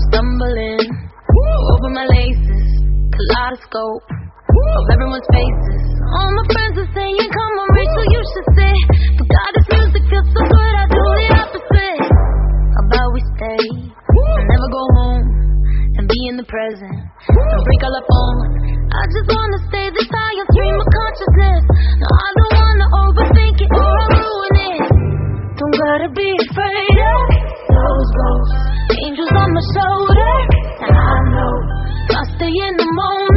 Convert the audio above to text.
stumbling over my laces, kaleidoscope of everyone's faces. All my friends are saying, come on Rachel, you should say, but God, this music feels so good, I do the opposite. How about we stay and never go home and be in the present and break all our phone? I just wanna stay this high on stream of consciousness. No, I don't wanna overthink it or I'll ruin it. Don't gotta be afraid of those ghosts, angels on my shoulder, and I know if I stay in the moment